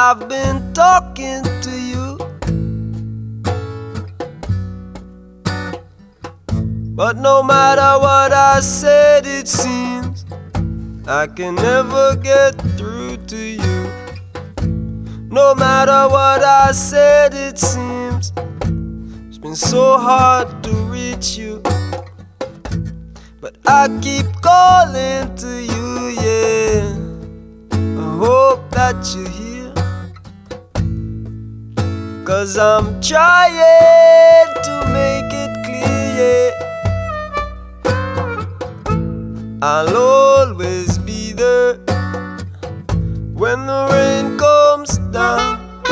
I've been talking to you, but no matter what I said, it seems I can never get through to you. No matter what I said, it seems it's been so hard to reach you, but I keep calling to you, yeah. I hope that you're here, 'cause I'm trying to make it clear, yeah. I'll always be there when the rain comes down.